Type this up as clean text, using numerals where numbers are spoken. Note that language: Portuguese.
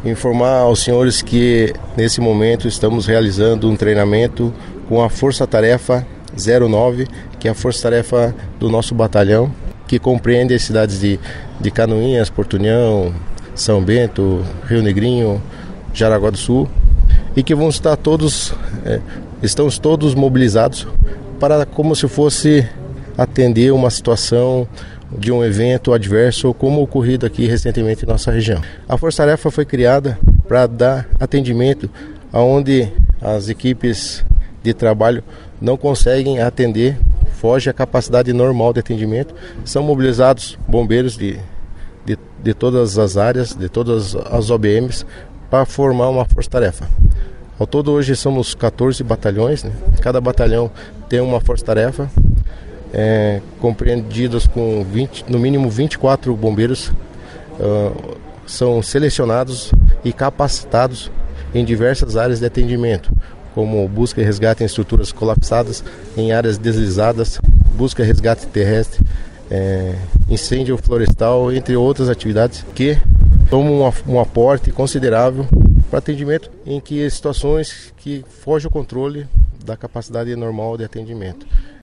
informar aos senhores que nesse momento estamos realizando um treinamento com a Força Tarefa 09, que é a Força Tarefa do nosso batalhão, que compreende as cidades de Canoinhas, Porto União, São Bento, Rio Negrinho, Jaraguá do Sul, e que vão estar estamos todos mobilizados para, como se fosse atender uma situação de um evento adverso, como ocorrido aqui recentemente em nossa região. A Força Tarefa foi criada para dar atendimento aonde as equipes de trabalho não conseguem atender, foge a capacidade normal de atendimento. São mobilizados bombeiros de todas as áreas, de todas as OBMs, para formar uma força-tarefa. Ao todo, hoje somos 14 batalhões, né? Cada batalhão tem uma força-tarefa, compreendidas com no mínimo 24 bombeiros, são selecionados e capacitados em diversas áreas de atendimento, como busca e resgate em estruturas colapsadas, em áreas deslizadas, busca e resgate terrestre, incêndio florestal, entre outras atividades que tomam um aporte considerável para atendimento em situações que fogem ao controle da capacidade normal de atendimento.